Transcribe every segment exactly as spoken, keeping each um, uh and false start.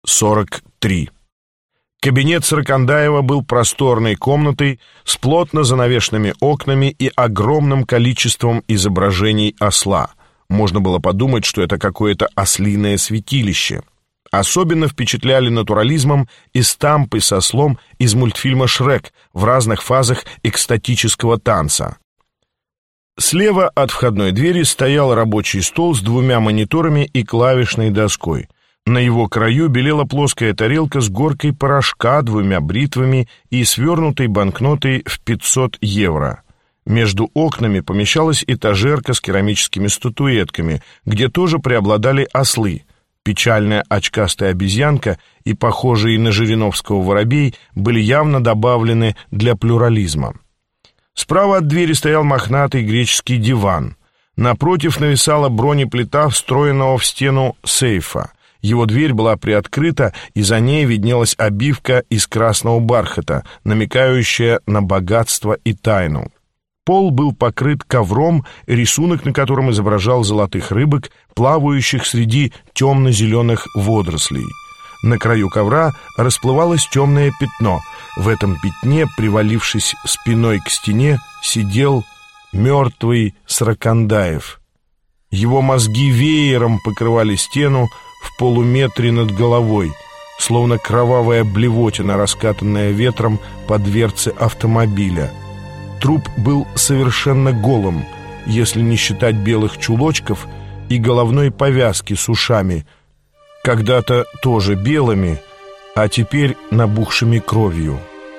сорок три. Кабинет Сорокандаева был просторной комнатой с плотно занавешенными окнами и огромным количеством изображений осла. Можно было подумать, что это какое-то ослиное святилище. Особенно впечатляли натурализмом эстампы с ослом из мультфильма «Шрек» в разных фазах экстатического танца. Слева от входной двери стоял рабочий стол с двумя мониторами и клавишной доской. На его краю белела плоская тарелка с горкой порошка, двумя бритвами и свернутой банкнотой в пятьсот евро. Между окнами помещалась этажерка с керамическими статуэтками, где тоже преобладали ослы. Печальная очкастая обезьянка и похожие на Жириновского воробей были явно добавлены для плюрализма. Справа от двери стоял мохнатый греческий диван. Напротив нависала бронеплита встроенного в стену сейфа. Его дверь была приоткрыта, и за ней виднелась обивка из красного бархата, намекающая на богатство и тайну. Пол был покрыт ковром, рисунок на котором изображал золотых рыбок, плавающих среди темно-зеленых водорослей. На краю ковра расплывалось темное пятно. В этом пятне, привалившись спиной к стене, сидел мертвый Сорокандаев. Его мозги веером покрывали стену в полуметре над головой, словно кровавая блевотина, раскатанная ветром по дверце автомобиля. Труп был совершенно голым, если не считать белых чулочков и головной повязки с ушами, когда-то тоже белыми, а теперь набухшими кровью.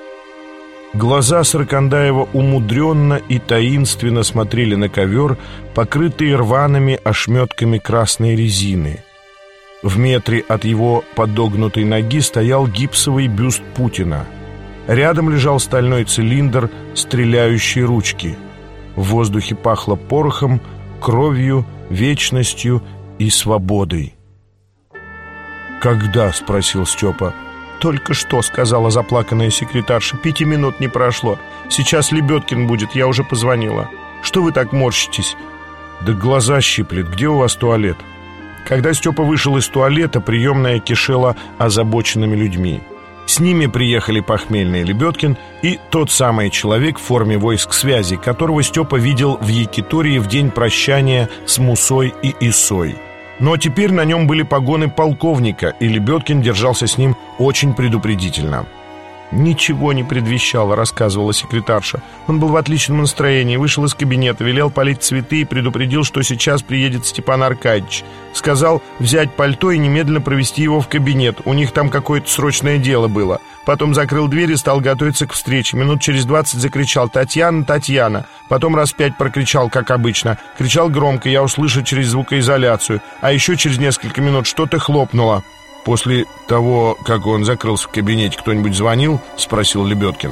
Глаза Сорокандаева умудренно и таинственно смотрели на ковер, покрытый рваными ошметками красной резины. В метре от его подогнутой ноги стоял гипсовый бюст Путина. Рядом лежал стальной цилиндр стреляющей ручки. В воздухе пахло порохом, кровью, вечностью и свободой. «Когда?» — спросил Степа. «Только что», — сказала заплаканная секретарша. «Пяти минут не прошло. Сейчас Лебедкин будет, я уже позвонила. Что вы так морщитесь?» «Да глаза щиплет. Где у вас туалет?» Когда Степа вышел из туалета, приемная кишела озабоченными людьми. С ними приехали похмельный Лебедкин и тот самый человек в форме войск связи, которого Степа видел в Якитории в день прощания с Мусой и Исой. Но теперь на нем были погоны полковника, и Лебедкин держался с ним очень предупредительно. «Ничего не предвещало», — рассказывала секретарша. «Он был в отличном настроении, вышел из кабинета, велел полить цветы и предупредил, что сейчас приедет Степан Аркадьевич. Сказал взять пальто и немедленно провести его в кабинет. У них там какое-то срочное дело было. Потом закрыл дверь и стал готовиться к встрече. Минут через двадцать закричал: «Татьяна, Татьяна!» Потом раз пять прокричал, как обычно. Кричал громко, я услышал через звукоизоляцию. А еще через несколько минут что-то хлопнуло. «После того, как он закрылся в кабинете, кто-нибудь звонил?» — спросил Лебедкин.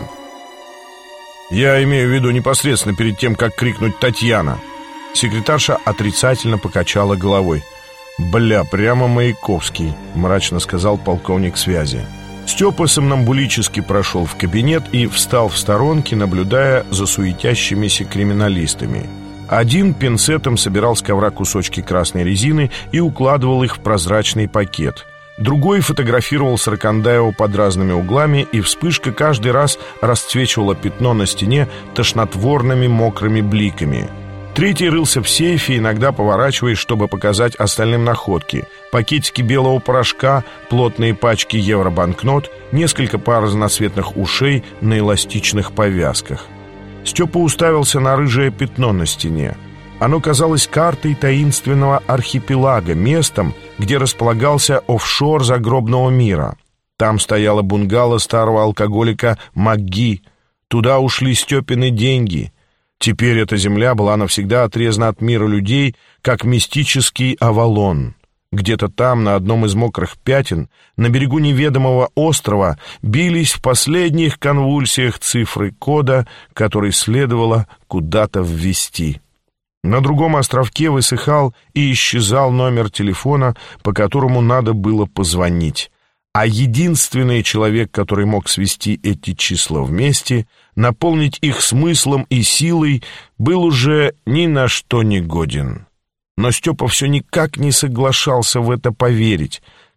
«Я имею в виду непосредственно перед тем, как крикнуть «Татьяна». Секретарша отрицательно покачала головой. «Бля, прямо Маяковский», — мрачно сказал полковник связи. Степа сомнамбулически прошел в кабинет и встал в сторонке, наблюдая за суетящимися криминалистами. Один пинцетом собирал с ковра кусочки красной резины и укладывал их в прозрачный пакет. Другой фотографировал Сорокандаева под разными углами, и вспышка каждый раз расцвечивала пятно на стене тошнотворными мокрыми бликами. Третий рылся в сейфе, иногда поворачиваясь, чтобы показать остальным находки. Пакетики белого порошка, плотные пачки евробанкнот, несколько пар разноцветных ушей на эластичных повязках. Степа уставился на рыжее пятно на стене. Оно казалось картой таинственного архипелага, местом, где располагался офшор загробного мира. Там стояла бунгало старого алкоголика МакГи. Туда ушли Степины деньги. Теперь эта земля была навсегда отрезана от мира людей, как мистический Авалон. Где-то там, на одном из мокрых пятен, на берегу неведомого острова, бились в последних конвульсиях цифры кода, который следовало куда-то ввести. На другом островке высыхал и исчезал номер телефона, по которому надо было позвонить. А единственный человек, который мог свести эти числа вместе, наполнить их смыслом и силой, был уже ни на что не годен. Но Степа все никак не соглашался в это поверить.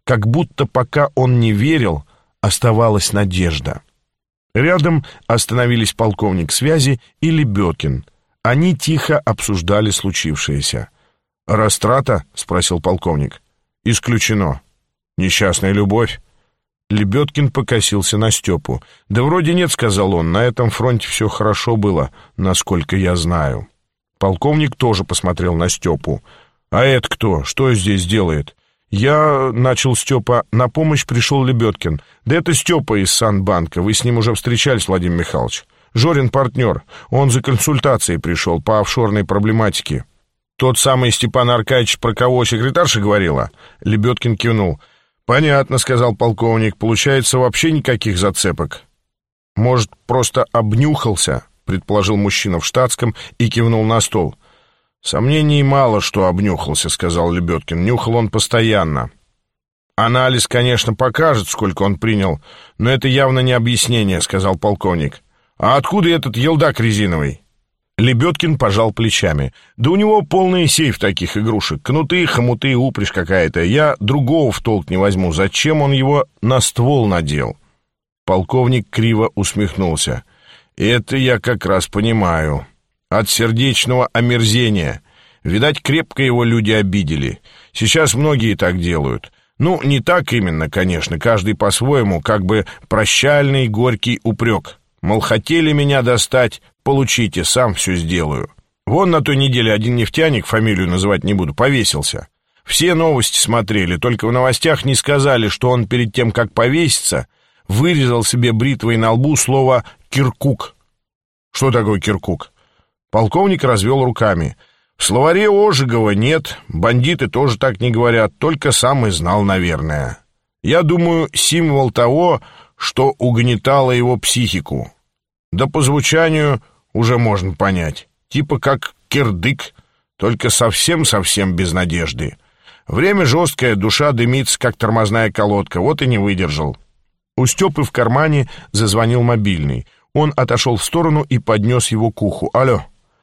Как будто пока он не верил, оставалась надежда. Рядом остановились полковник связи и Лебедкин. Они тихо обсуждали случившееся. «Растрата?» — спросил полковник. «Исключено». «Несчастная любовь?» Лебедкин покосился на Степу. «Да вроде нет», — сказал он, — «на этом фронте все хорошо было, насколько я знаю». Полковник тоже посмотрел на Степу. «А это кто? Что здесь делает?» «Я...» — начал Степа. «На помощь пришел Лебедкин». «Да это Степа из Санбанка. Вы с ним уже встречались, Владимир Михайлович. Жорин партнер. Он за консультацией пришел по офшорной проблематике». «Тот самый Степан Аркадьевич, про кого секретарша говорила?» Лебедкин кивнул. «Понятно», — сказал полковник. «Получается, вообще никаких зацепок». «Может, просто обнюхался?» — предположил мужчина в штатском и кивнул на стол. «Сомнений мало, что обнюхался», — сказал Лебедкин. «Нюхал он постоянно. Анализ, конечно, покажет, сколько он принял, но это явно не объяснение», — сказал полковник. «А откуда этот елдак резиновый?» Лебедкин пожал плечами. «Да у него полный сейф таких игрушек. Кнуты, хомуты, упряжь какая-то. Я другого в толк не возьму. Зачем он его на ствол надел?» Полковник криво усмехнулся. «Это я как раз понимаю. От сердечного омерзения. Видать, крепко его люди обидели. Сейчас многие так делают. Ну, не так именно, конечно, каждый по-своему, как бы прощальный горький упрек. Мол, хотели меня достать, получите, сам все сделаю. Вон на той неделе один нефтяник, фамилию называть не буду, повесился. Все новости смотрели, только в новостях не сказали, что он перед тем, как повеситься, вырезал себе бритвой на лбу слово «Киркук». Что такое Киркук? Полковник развел руками. В словаре Ожегова нет, бандиты тоже так не говорят, только сам и знал, наверное. Я думаю, символ того, что угнетало его психику. Да по звучанию уже можно понять. Типа как кирдык, только совсем-совсем без надежды. Время жесткое, душа дымится, как тормозная колодка, вот и не выдержал. У Степы в кармане зазвонил мобильный. Он отошел в сторону и поднес его к уху. «Алло».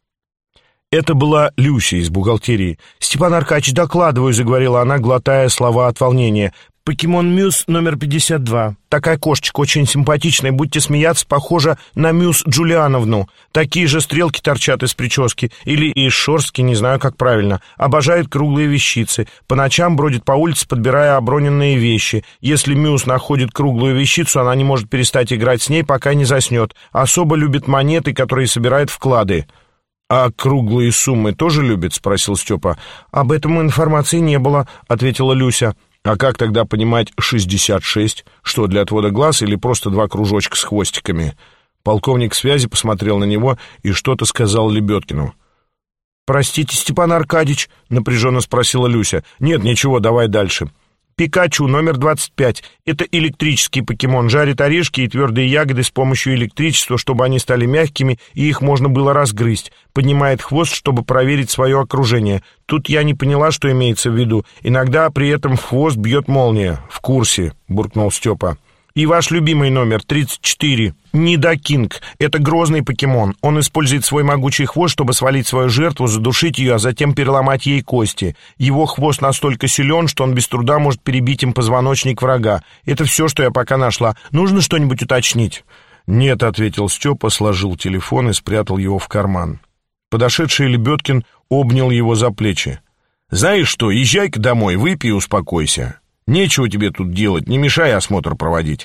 Это была Люся из бухгалтерии. «Степан Аркадьевич, докладываю», — заговорила она, глотая слова от волнения. «Покемон Мюс номер пятьдесят два. Такая кошечка, очень симпатичная, будете смеяться, похожа на Мюс Джулиановну. Такие же стрелки торчат из прически, или из шорстки, не знаю, как правильно. Обожает круглые вещицы. По ночам бродит по улице, подбирая оброненные вещи. Если Мюс находит круглую вещицу, она не может перестать играть с ней, пока не заснет. Особо любит монеты, которые собирает вклады». «А круглые суммы тоже любит?» — спросил Степа. «Об этом информации не было», — ответила Люся. «А как тогда понимать шестьдесят шесть? Что, для отвода глаз или просто два кружочка с хвостиками?» Полковник связи посмотрел на него и что-то сказал Лебедкину. «Простите, Степан Аркадьевич?» — напряженно спросила Люся. «Нет, ничего, давай дальше». «Пикачу номер двадцать пять. Это электрический покемон. Жарит орешки и твердые ягоды с помощью электричества, чтобы они стали мягкими и их можно было разгрызть. Поднимает хвост, чтобы проверить свое окружение. Тут я не поняла, что имеется в виду. Иногда при этом в хвост бьет молния». «В курсе», — буркнул Степа. «И ваш любимый номер, тридцать четыре. Нидокинг. Это грозный покемон. Он использует свой могучий хвост, чтобы свалить свою жертву, задушить ее, а затем переломать ей кости. Его хвост настолько силен, что он без труда может перебить им позвоночник врага. Это все, что я пока нашла. Нужно что-нибудь уточнить?» «Нет», — ответил Степа, сложил телефон и спрятал его в карман. Подошедший Лебедкин обнял его за плечи. «Знаешь что, езжай-ка домой, выпей и успокойся. Нечего тебе тут делать, не мешай осмотр проводить».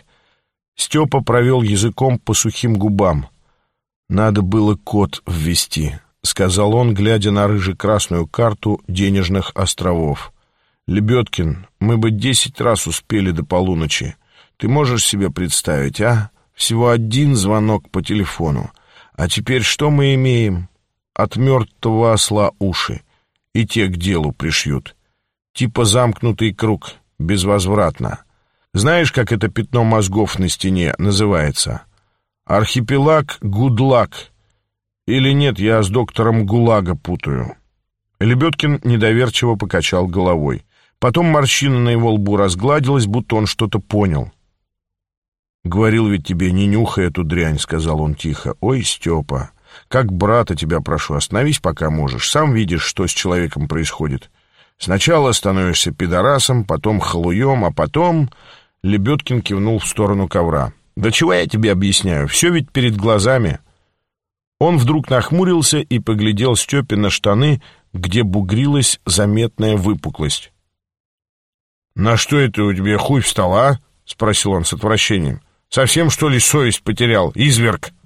Степа провел языком по сухим губам. «Надо было код ввести», — сказал он, глядя на рыже-красную карту денежных островов. «Лебедкин, мы бы десять раз успели до полуночи. Ты можешь себе представить, а? Всего один звонок по телефону. А теперь что мы имеем? От мертвого осла уши. И те к делу пришьют. Типа замкнутый круг». Безвозвратно. Знаешь, как это пятно мозгов на стене называется? Архипелаг Гудлак. Или нет, я с доктором Гулага путаю. Лебедкин недоверчиво покачал головой. Потом морщина на его лбу разгладилась, будто он что-то понял. «Говорил ведь тебе, не нюхай эту дрянь», — сказал он тихо. «Ой, Степа, как брата тебя прошу, остановись, пока можешь. Сам видишь, что с человеком происходит. Сначала становишься пидорасом, потом халуем, а потом...» Лебедкин кивнул в сторону ковра. «Да чего я тебе объясняю? Все ведь перед глазами». Он вдруг нахмурился и поглядел Степе на штаны, где бугрилась заметная выпуклость. «На что это у тебя хуй встал, а?» — спросил он с отвращением. «Совсем, что ли, совесть потерял, изверг?»